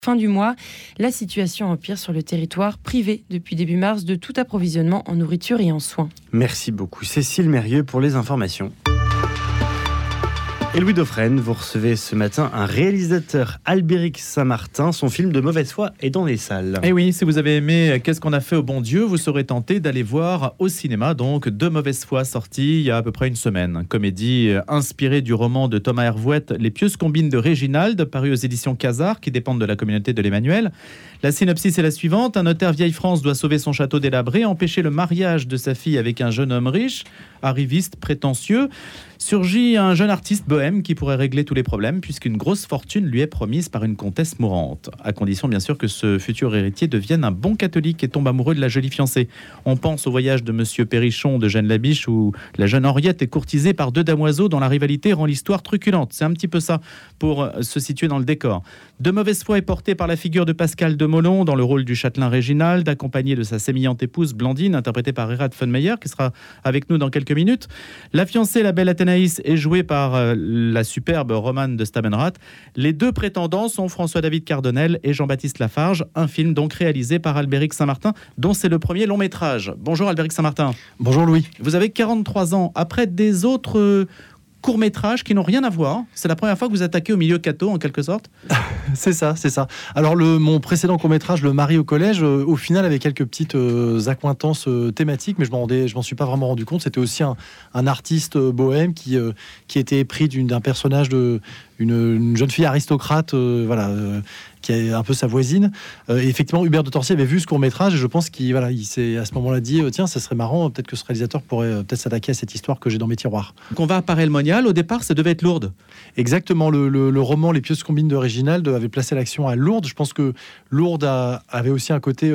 Fin du mois, la situation empire sur le territoire, privé depuis début mars de tout approvisionnement en nourriture et en soins. Merci beaucoup Cécile Mérieux pour les informations. Et Louis Dauphren, vous recevez ce matin un réalisateur, Albéric Saint-Martin. Son film De mauvaise foi est dans les salles. Et oui, si vous avez aimé Qu'est-ce qu'on a fait au bon Dieu, vous serez tenté d'aller voir au cinéma donc De mauvaise foi, sorti il y a à peu près une semaine. Comédie inspirée du roman de Thomas Hervouet, Les pieuses combines de Réginald, paru aux éditions Cazard, qui dépendent de la communauté de l'Emmanuel. La synopsis est la suivante. Un notaire vieille France doit sauver son château délabré, empêcher le mariage de sa fille avec un jeune homme riche, arriviste, prétentieux. Surgit un jeune artiste bohème qui pourrait régler tous les problèmes puisqu'une grosse fortune lui est promise par une comtesse mourante. À condition bien sûr que ce futur héritier devienne un bon catholique et tombe amoureux de la jolie fiancée. On pense au voyage de Monsieur Perrichon de Jeanne Labiche où la jeune Henriette est courtisée par deux damoiseaux dont la rivalité rend l'histoire truculente. C'est un petit peu ça pour se situer dans le décor. De mauvaise foi est porté par la figure de Pascal de Molon dans le rôle du châtelain Réginald, accompagné de sa sémillante épouse Blandine, interprétée par Erad Funmeyer, qui sera avec nous dans quelques minutes. La fiancée, la belle Athénaïs, est jouée par la superbe Romane de Stabenrath. Les deux prétendants sont François-David Cardonnel et Jean-Baptiste Lafarge, un film donc réalisé par Albéric Saint-Martin, dont c'est le premier long métrage. Bonjour Albéric Saint-Martin. Bonjour Louis. Vous avez 43 ans, après des autres courts-métrages qui n'ont rien à voir. C'est la première fois que vous attaquez au milieu catho, en quelque sorte. C'est ça. Alors, mon précédent court-métrage, Le mari au collège, au final, avait quelques petites accointances thématiques, mais je m'en suis pas vraiment rendu compte. C'était aussi un artiste bohème qui était épris d'un personnage une jeune fille aristocrate, qui est un peu sa voisine. Et effectivement, Hubert de Torcy avait vu ce court-métrage et je pense qu'il s'est à ce moment-là dit tiens, ça serait marrant, peut-être que ce réalisateur pourrait peut-être s'attaquer à cette histoire que j'ai dans mes tiroirs. Donc on va à Paray-le-Monial. Au départ, ça devait être Lourdes. Exactement. Le roman Les pieuses combines de Réginald avait placé l'action à Lourdes. Je pense que Lourdes avait aussi un côté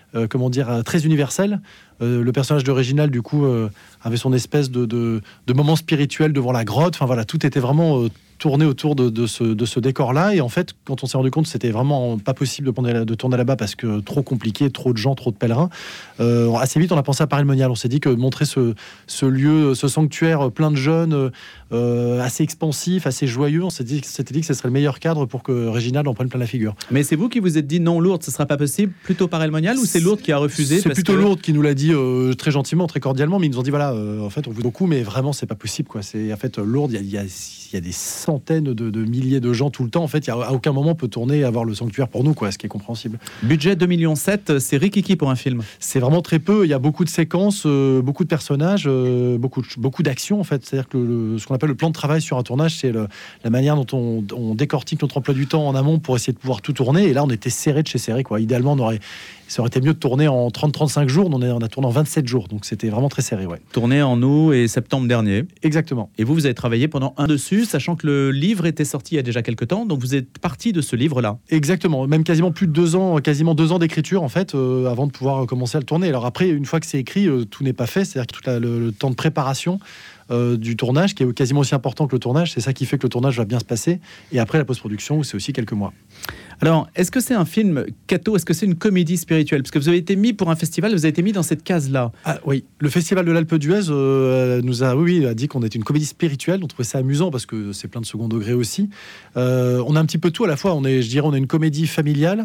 très universel. Le personnage de Réginald, du coup, avait son espèce de moment spirituel devant la grotte. Enfin voilà, tout était vraiment tourné autour de ce décor-là. Et en fait, quand on s'est rendu compte que c'était vraiment pas possible de tourner là-bas parce que trop compliqué, trop de gens, trop de pèlerins, assez vite, on a pensé à Paray-le-Monial. On s'est dit que montrer ce lieu, ce sanctuaire plein de jeunes, assez expansif, assez joyeux, on s'était dit que ce serait le meilleur cadre pour que Réginald en prenne plein la figure. Mais c'est vous qui vous êtes dit non, Lourdes, ce sera pas possible, plutôt Paray-le-Monial, ou c'est Lourdes qui a refusé? C'est plutôt Lourdes qui nous l'a dit très gentiment, très cordialement, mais ils nous ont dit en fait on vous beaucoup, mais vraiment c'est pas possible quoi. C'est en fait Lourdes, il y a des centaines de milliers de gens tout le temps. En fait, à aucun moment on peut tourner et avoir le sanctuaire pour nous quoi, ce qui est compréhensible. Budget 2,7 millions, c'est rikiki pour un film. C'est vraiment très peu. Il y a beaucoup de séquences, beaucoup de personnages, beaucoup d'actions en fait. C'est-à-dire que ce qu'on appelle le plan de travail sur un tournage, c'est la manière dont on décortique notre emploi du temps en amont pour essayer de pouvoir tout tourner. Et là, on était serré de chez serré quoi. Idéalement, ça aurait été mieux de tourner en 30-35 jours. On a tourné en 27 jours, donc c'était vraiment très serré. Ouais. Tourné en août et septembre dernier. Exactement. Et vous avez travaillé pendant un dessus, sachant que le livre était sorti il y a déjà quelques temps, donc vous êtes parti de ce livre-là. Exactement, même quasiment plus de 2 ans, quasiment 2 ans d'écriture en fait, avant de pouvoir commencer à le tourner. Alors après, une fois que c'est écrit, tout n'est pas fait, c'est-à-dire que tout le temps de préparation du tournage, qui est quasiment aussi important que le tournage, c'est ça qui fait que le tournage va bien se passer. Et après, la post-production, où c'est aussi quelques mois. Alors, est-ce que c'est un film catho? Est-ce que c'est une comédie spirituelle? Parce que vous avez été mis pour un festival, vous avez été mis dans cette case-là. Ah, oui, le Festival de l'Alpe d'Huez nous a dit qu'on était une comédie spirituelle. On trouvait ça amusant parce que c'est plein de second degré aussi. On a un petit peu tout à la fois. On est une comédie familiale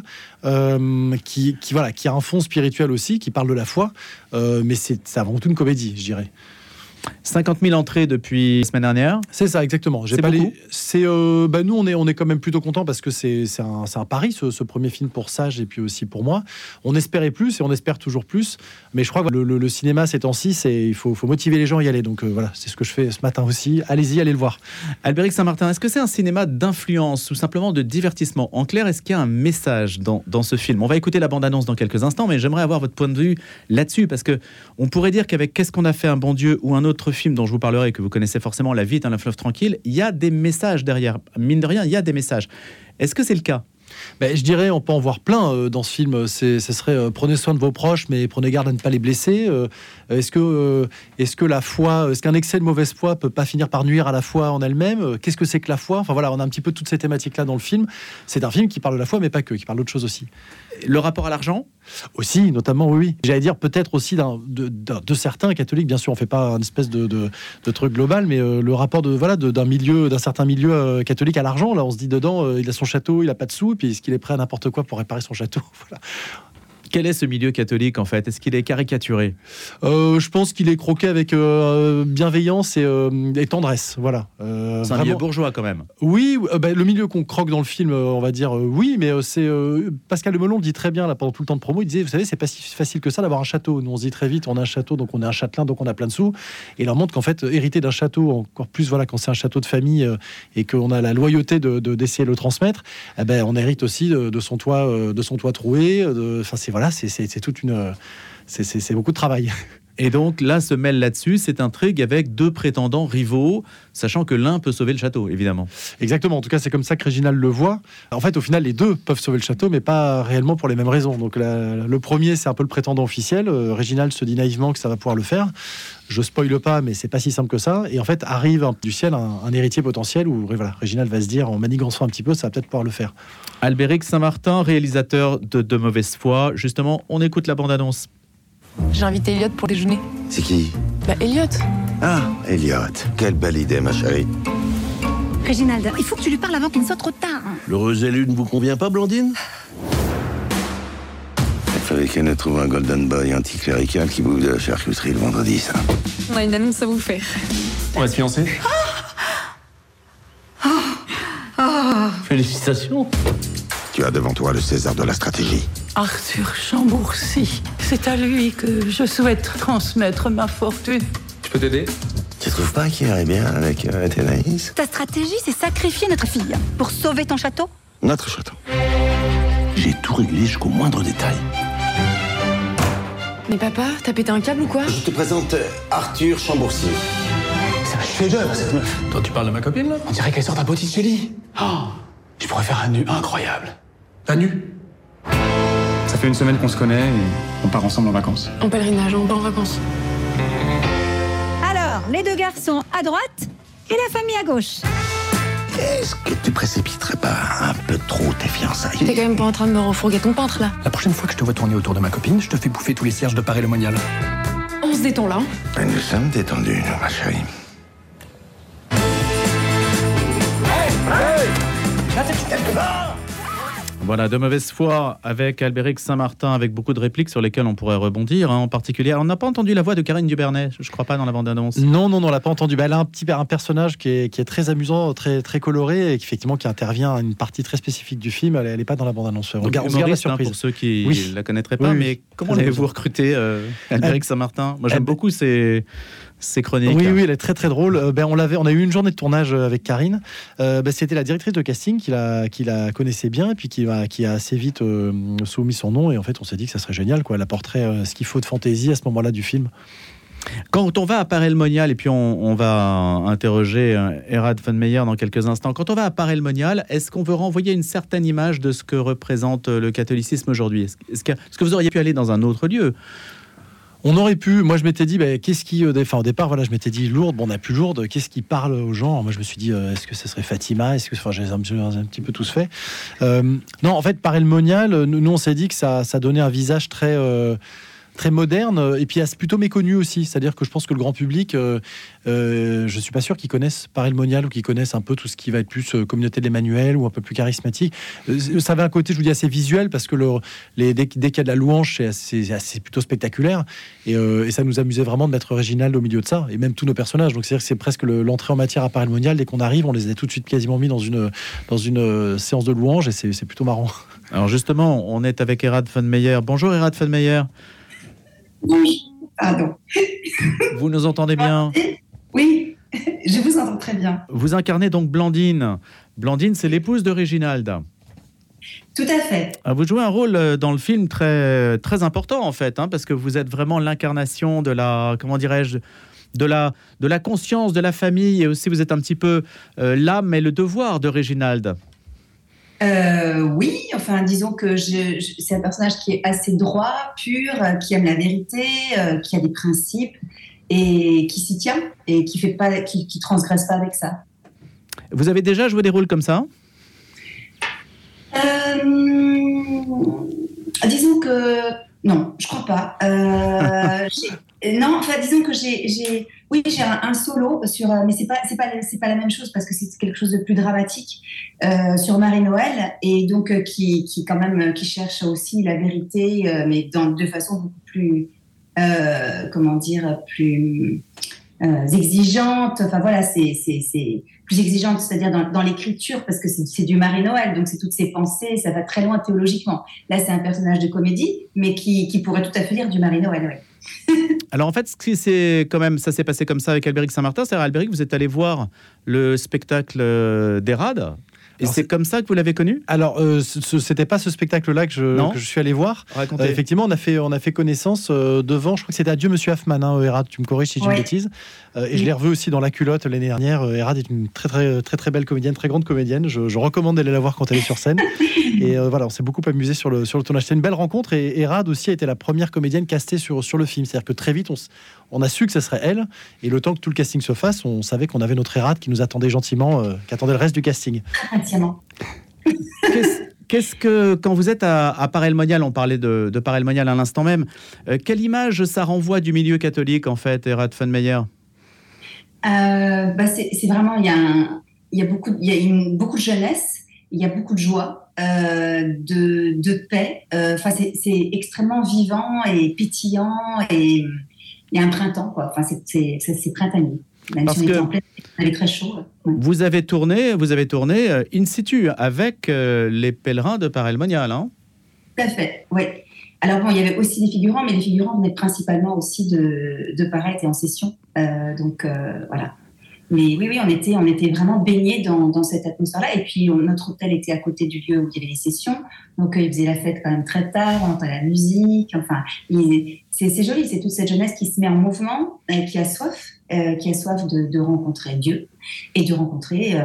qui a un fond spirituel aussi, qui parle de la foi. Mais c'est avant tout une comédie, je dirais. 50 000 entrées depuis la semaine dernière. C'est ça, exactement. C'est beaucoup. Nous, on est quand même plutôt contents parce que c'est un pari, ce premier film pour Sage et puis aussi pour moi. On espérait plus et on espère toujours plus. Mais je crois que le cinéma, ces temps-ci, il faut motiver les gens à y aller. Donc voilà, c'est ce que je fais ce matin aussi. Allez-y, allez le voir. Albéric Saint-Martin, est-ce que c'est un cinéma d'influence ou simplement de divertissement? En clair, est-ce qu'il y a un message dans ce film? On va écouter la bande-annonce dans quelques instants, mais j'aimerais avoir votre point de vue là-dessus parce qu'on pourrait dire qu'avec Qu'est-ce qu'on a fait un bon Dieu ou un autre film dont je vous parlerai, que vous connaissez forcément, La vie est un fleuve tranquille, il y a des messages derrière. Mine de rien, il y a des messages. Est-ce que c'est le cas? Je dirais, on peut en voir plein dans ce film. Ce serait prenez soin de vos proches, mais prenez garde à ne pas les blesser. Est-ce que la foi, est-ce qu'un excès de mauvaise foi peut pas finir par nuire à la foi en elle-même? Qu'est-ce que c'est que la foi? Enfin voilà, on a un petit peu toutes ces thématiques-là dans le film. C'est un film qui parle de la foi, mais pas que, qui parle d'autre chose aussi. Le rapport à l'argent? Aussi, notamment, oui. J'allais dire peut-être aussi de certains catholiques, bien sûr, on ne fait pas une espèce de truc global, mais le rapport d'un certain milieu catholique à l'argent. Là, on se dit dedans, il a son château, il n'a pas de sous, et puis est-ce qu'il est prêt à n'importe quoi pour réparer son château? Voilà. Quel est ce milieu catholique, en fait? Est-ce qu'il est caricaturé? Je pense qu'il est croqué avec bienveillance et tendresse. Voilà. C'est un milieu bourgeois, quand même. Oui, le milieu qu'on croque dans le film, on va dire oui, mais c'est... Pascal Le Melon le dit très bien, là, pendant tout le temps de promo, il disait, vous savez, c'est pas si facile que ça d'avoir un château. Nous, on se dit très vite, on a un château, donc on est un châtelain, donc on a plein de sous. Et il leur montre qu'en fait, hériter d'un château, encore plus, voilà, quand c'est un château de famille et qu'on a la loyauté d'essayer de le transmettre, on hérite aussi de son toit troué. Enfin, c'est toute une... C'est beaucoup de travail. Et donc là se mêle là-dessus cette intrigue avec deux prétendants rivaux, sachant que l'un peut sauver le château, évidemment. Exactement, en tout cas c'est comme ça que Réginald le voit. En fait, au final, les deux peuvent sauver le château, mais pas réellement pour les mêmes raisons. Donc le premier, c'est un peu le prétendant officiel. Réginald se dit naïvement que ça va pouvoir le faire. Je spoile pas, mais c'est pas si simple que ça. Et en fait, arrive du ciel un héritier potentiel où voilà, Réginald va se dire, en manigançant un petit peu, ça va peut-être pouvoir le faire. Albéric Saint-Martin, réalisateur de Mauvaise Foi. Justement, on écoute la bande-annonce. J'ai invité Elliot pour déjeuner. C'est qui? Elliot. Ah, Elliot. Quelle belle idée, ma chérie. Réginald, il faut que tu lui parles avant qu'il ne soit trop tard. Le rosé-lu ne vous convient pas, Blandine? Il fallait qu'elle nous trouve un golden boy anticlérical qui bouffe de la charcuterie le vendredi, ça. On a une annonce à vous faire. On va se fiancer? Félicitations. Tu as devant toi le César de la stratégie. Arthur Chambourcy. C'est à lui que je souhaite transmettre ma fortune. Je peux t'aider? Tu trouves pas qu'il irait bien avec Athénaïs? Ta stratégie, c'est sacrifier notre fille pour sauver ton château? Notre château. J'ai tout réglé jusqu'au moindre détail. Mais papa, t'as pété un câble ou quoi? Je te présente Arthur Chambourcy. C'est un chef-d'œuvre, cette meuf. Toi, tu parles de ma copine, là? On dirait qu'elle sort d'un Botticelli. Je pourrais faire un nu incroyable. Un nu? Ça fait une semaine qu'on se connaît et on part ensemble en vacances. En pèlerinage, on part en vacances. Alors, les deux garçons à droite et la famille à gauche. Est-ce que tu précipiterais pas un peu trop tes fiançailles? T'es quand même pas en train de me refourguer ton peintre, là? La prochaine fois que je te vois tourner autour de ma copine, je te fais bouffer tous les cierges de Paris le Monial. On se détend, là. Nous sommes détendus, nous, ma chérie. Voilà, de Mauvaise Foi avec Albéric Saint-Martin, avec beaucoup de répliques sur lesquelles on pourrait rebondir, en particulier. Alors, on n'a pas entendu la voix de Karine Dubernay, je crois pas, dans la bande-annonce. Non, on l'a pas entendu. Elle a un personnage qui est très amusant, très, très coloré, et qui intervient à une partie très spécifique du film. Elle n'est pas dans la bande-annonce. On garde la surprise. Pour ceux qui ne la connaîtraient pas, mais comment l'avez-vous recruté, Albéric Saint-Martin? Moi, j'aime beaucoup ces chroniques. Oui, elle est très très drôle. On a eu une journée de tournage avec Karine. C'était la directrice de casting qui la connaissait bien et puis qui a assez vite soumis son nom. Et en fait, on s'est dit que ça serait génial, quoi. Elle apporterait ce qu'il faut de fantaisie à ce moment-là du film. Quand on va à Paray-le-Monial, et puis on va interroger Erhard von Meyer dans quelques instants, quand on va à Paray-le-Monial, est-ce qu'on veut renvoyer une certaine image de ce que représente le catholicisme aujourd'hui? Est-ce que vous auriez pu aller dans un autre lieu? On aurait pu. Moi, je m'étais dit, qu'est-ce qui... Enfin, au départ, voilà, je m'étais dit Lourdes. On n'a plus Lourdes. Qu'est-ce qui parle aux gens? Moi, je me suis dit, est-ce que ce serait Fatima? Est-ce que... Enfin, j'ai un petit peu tous fait. Non, en fait, Paray-le-Monial, nous, on s'est dit que ça donnait un visage très... très moderne et puis plutôt méconnu aussi, c'est-à-dire que je pense que le grand public, je suis pas sûr qu'ils connaissent Paray-le-Monial ou qu'ils connaissent un peu tout ce qui va être plus communauté de l'Emmanuel ou un peu plus charismatique. Ça avait un côté, je vous dis, assez visuel parce que dès qu'il y a de la louange, c'est plutôt spectaculaire et ça nous amusait vraiment de mettre Réginald au milieu de ça et même tous nos personnages. Donc c'est-à-dire que c'est presque l'entrée en matière à Paray-le-Monial. Dès qu'on arrive, on les a tout de suite quasiment mis dans une séance de louange et c'est plutôt marrant. Alors justement, on est avec Erhard von Meyer. Bonjour Erhard von Meyer. Oui, pardon. Vous nous entendez bien? Oui, je vous entends très bien. Vous incarnez donc Blandine. Blandine, c'est l'épouse de Réginald. Tout à fait. Vous jouez un rôle dans le film très, très important, en fait, parce que vous êtes vraiment l'incarnation de la, comment dirais-je, de la conscience de la famille, et aussi vous êtes un petit peu l'âme et le devoir de Réginald. Oui, enfin disons que c'est un personnage qui est assez droit, pur, qui aime la vérité, qui a des principes et qui s'y tient et qui transgresse pas avec ça. Vous avez déjà joué des rôles comme ça? Disons que non, je crois pas. Non, enfin, disons que j'ai un solo sur, mais c'est pas la même chose parce que c'est quelque chose de plus dramatique sur Marie-Noël et donc qui quand même qui cherche aussi la vérité, mais de façon beaucoup plus plus exigeante. Enfin voilà, c'est plus exigeante, c'est-à-dire dans l'écriture parce que c'est du Marie-Noël, donc c'est toutes ses pensées, ça va très loin théologiquement. Là, c'est un personnage de comédie, mais qui pourrait tout à fait lire du Marie-Noël. Ouais. Alors en fait, ça s'est passé comme ça avec Albéric Saint-Martin. C'est-à-dire, Albéric, vous êtes allé voir le spectacle d'Erad. Et c'est comme ça que vous l'avez connu ? Alors, c'était pas ce spectacle-là que je suis allé voir. Effectivement, on a fait connaissance devant, je crois que c'était Adieu Monsieur Hoffman, Erad, tu me corriges si j'ai une bêtise. Et je l'ai revu aussi dans La Culotte l'année dernière. Erad est une très, très, très, très belle comédienne, très grande comédienne. Je recommande d'aller la voir quand elle est sur scène. Et voilà, on s'est beaucoup amusé sur le tournage. C'était une belle rencontre. Et Erad aussi a été la première comédienne castée sur le film. C'est-à-dire que très vite, on a su que ce serait elle. Et le temps que tout le casting se fasse, on savait qu'on avait notre Erad qui nous attendait gentiment, qui attendait le reste du casting. Qu'est-ce que, quand vous êtes à Paray-le-Monial, on parlait de Paray-le-Monial à l'instant même, quelle image ça renvoie du milieu catholique, en fait, Erad Fenmeyer ? C'est vraiment, il y a beaucoup de jeunesse, il y a beaucoup de joie, de paix. C'est extrêmement vivant et pétillant et il y a un printemps, quoi. Enfin, c'est printanier. Même parce si on était que en pleine, il est très chaud. Ouais. Vous avez tourné in situ avec les pèlerins de Paray-le-Monial, hein ? Tout à fait, oui. Alors bon, il y avait aussi des figurants, mais les figurants venaient principalement aussi de Paray, étaient en session. Voilà. Mais oui, on était vraiment baignés dans cette atmosphère-là. Et puis, notre hôtel était à côté du lieu où il y avait les sessions. Donc, ils faisaient la fête quand même très tard, on entendait la musique. Enfin, c'est joli, c'est toute cette jeunesse qui se met en mouvement, qui a soif de rencontrer Dieu et de rencontrer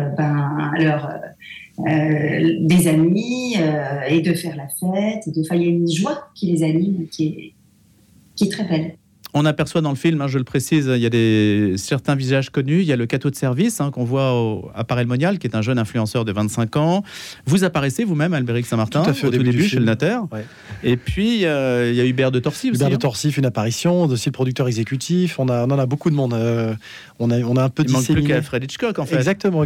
des amis et de faire la fête. Il y a une joie qui les anime, qui est très belle. On aperçoit dans le film, je le précise, il y a certains visages connus. Il y a le cateau de service qu'on voit à Paray-le-Monial, qui est un jeune influenceur de 25 ans. Vous apparaissez vous-même, Albéric Saint-Martin, au tout début chez le notaire. Ouais. Et puis, il y a Hubert de Torcy aussi. Hubert de Torcy fait une apparition, aussi le producteur exécutif. On en a beaucoup de monde. On a un peu disséminé. Il manque plus qu'Alfred Hitchcock, en fait. Exactement.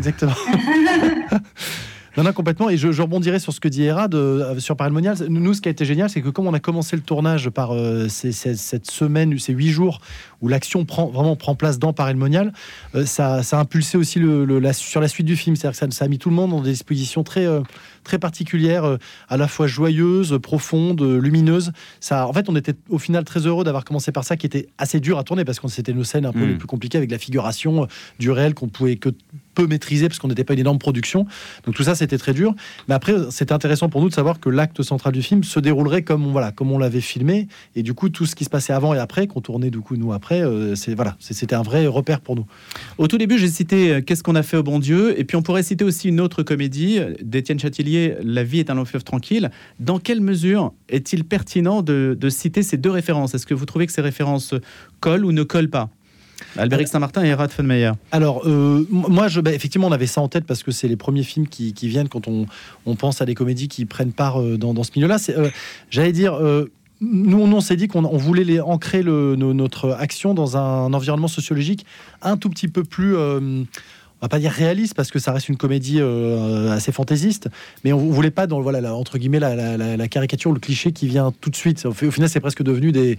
Non, complètement. Et je rebondirai sur ce que dit Erad sur Paray-le-Monial. Nous, ce qui a été génial, c'est que comme on a commencé le tournage par cette semaine, ces 8 jours où l'action prend place dans Paray-le-Monial, ça a impulsé aussi sur la suite du film. C'est-à-dire que ça a mis tout le monde dans des dispositions très, très particulières, à la fois joyeuses, profondes, lumineuses. En fait, on était au final très heureux d'avoir commencé par ça, qui était assez dur à tourner parce que c'était nos scènes un peu les plus compliquées avec la figuration du réel qu'on pouvait que peu maîtriser parce qu'on n'était pas une énorme production. Donc tout ça, c'était très dur. Mais après, c'était intéressant pour nous de savoir que l'acte central du film se déroulerait comme on l'avait filmé. Et du coup, tout ce qui se passait avant et après, qu'on tournait du coup nous après, c'était un vrai repère pour nous. Au tout début, j'ai cité Qu'est-ce qu'on a fait au bon Dieu ? Et puis on pourrait citer aussi une autre comédie d'Étienne Châtillier, La vie est un long fleuve tranquille. Dans quelle mesure est-il pertinent de citer ces deux références ? Est-ce que vous trouvez que ces références collent ou ne collent pas ? Albéric Saint-Martin et Erad Fenmeyer. Alors, moi, effectivement, on avait ça en tête parce que c'est les premiers films qui viennent quand on pense à des comédies qui prennent part dans ce milieu-là. J'allais dire, nous, on s'est dit qu'on voulait ancrer notre action dans un environnement sociologique un tout petit peu plus... on va pas dire réaliste parce que ça reste une comédie assez fantaisiste, mais on voulait pas dans entre guillemets la caricature, le cliché qui vient tout de suite. Au final, c'est presque devenu des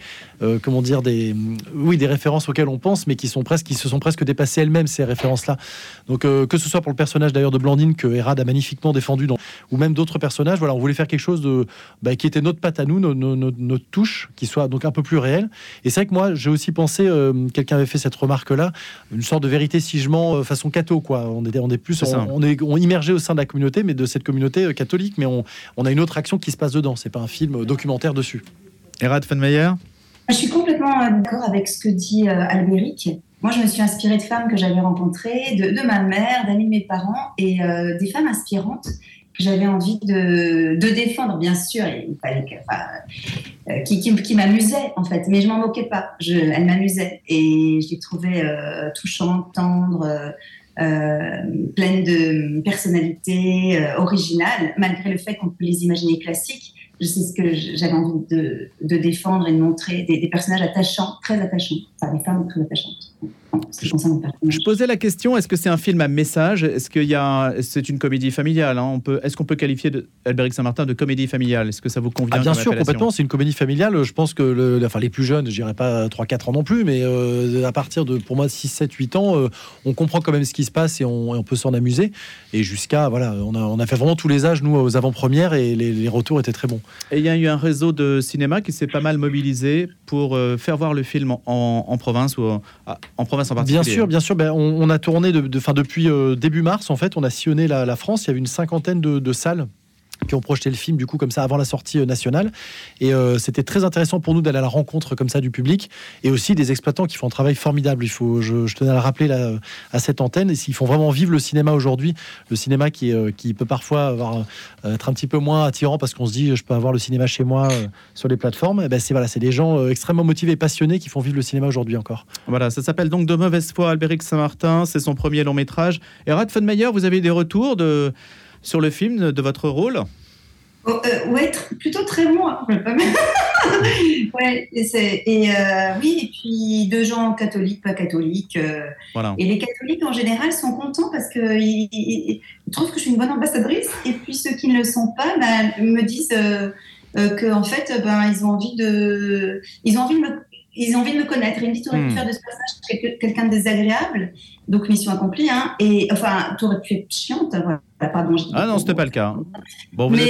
références auxquelles on pense, mais qui se sont presque dépassées elles-mêmes, ces références-là. Donc que ce soit pour le personnage d'ailleurs de Blandine que Erad a magnifiquement défendu, ou même d'autres personnages, on voulait faire quelque chose qui était notre patte à nous, notre touche, qui soit donc un peu plus réel. Et c'est vrai que moi, j'ai aussi pensé, quelqu'un avait fait cette remarque-là, une sorte de vérité si je mens façon catho. On est immergé au sein de la communauté, mais de cette communauté catholique, mais on a une autre action qui se passe dedans. C'est pas un film documentaire dessus. Erad Fenmeyer. Je suis complètement d'accord avec ce que dit Albéric. Moi, je me suis inspirée de femmes que j'avais rencontrées, de ma mère, d'amis de mes parents, et des femmes inspirantes que j'avais envie de défendre, bien sûr. Il fallait qui m'amusaient, en fait, mais je m'en moquais pas. Elles m'amusaient, et je les trouvais touchantes, tendres, pleine de personnalité originale, malgré le fait qu'on peut les imaginer classiques. sais ce que j'avais envie de défendre et de montrer, des personnages attachants, très attachants, enfin des femmes très attachantes. Je posais la question, est-ce que c'est un film à message? C'est une comédie familiale, hein? Est-ce qu'on peut qualifier Albéric Saint-Martin de comédie familiale? Est-ce que ça vous convient? Bien sûr, complètement, c'est une comédie familiale. Je pense que les plus jeunes, je dirais pas 3-4 ans non plus, mais à partir de, pour moi, 6, 7, 8 ans, on comprend quand même ce qui se passe et on peut s'en amuser. Et jusqu'à, voilà, on a fait vraiment tous les âges, nous, aux avant-premières, et les retours étaient très bons. Et il y a eu un réseau de cinéma qui s'est pas mal mobilisé pour faire voir le film en province, ou en province en particulier. Bien sûr. On a tourné depuis début mars, en fait. On a sillonné la France. Il y avait une 50aine de salles qui ont projeté le film, du coup, comme ça, avant la sortie nationale. Et c'était très intéressant pour nous d'aller à la rencontre, comme ça, du public, et aussi des exploitants qui font un travail formidable. Je tenais à le rappeler là, à cette antenne. Et s'ils font vraiment vivre le cinéma aujourd'hui, le cinéma qui peut parfois être un petit peu moins attirant, parce qu'on se dit, je peux avoir le cinéma chez moi sur les plateformes. Et c'est des gens extrêmement motivés et passionnés qui font vivre le cinéma aujourd'hui encore. Voilà, ça s'appelle donc De mauvaise foi, Albéric Saint-Martin. C'est son premier long métrage. Et Radfenmeyer, vous avez des retours sur le film, de votre rôle? Ouais, plutôt très bon. Hein. Ouais, oui, et puis de gens catholiques, pas catholiques. Voilà. Et les catholiques, en général, sont contents parce qu'ils trouvent que je suis une bonne ambassadrice. Et puis ceux qui ne le sont pas me disent qu'en fait, ils ont envie de me connaître. Ils me disent, tu aurais pu faire de ce personnage quelqu'un de désagréable. Donc, mission accomplie. Hein. Et enfin, tu aurais pu être chiante. Voilà. Pardon, non, c'était pas le cas. Bon, mais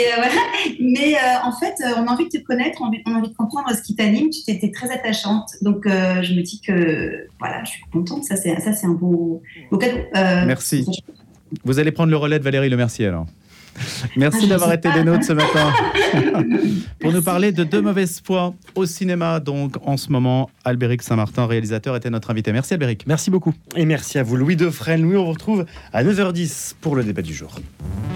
en fait, on a envie de te connaître, on a envie de comprendre ce qui t'anime. Tu étais très attachante. Donc, je me dis que voilà, je suis contente. Ça, c'est un beau cadeau. Merci. Vous allez prendre le relais de Valérie Lemercier, alors. Merci d'avoir été des nôtres ce matin pour nous parler de De mauvaise foi au cinéma. Donc en ce moment, Albéric Saint-Martin, réalisateur, était notre invité. Merci Albéric. Merci beaucoup. Et merci à vous Louis Dauphren. Louis, on vous retrouve à 9h10 pour le débat du jour.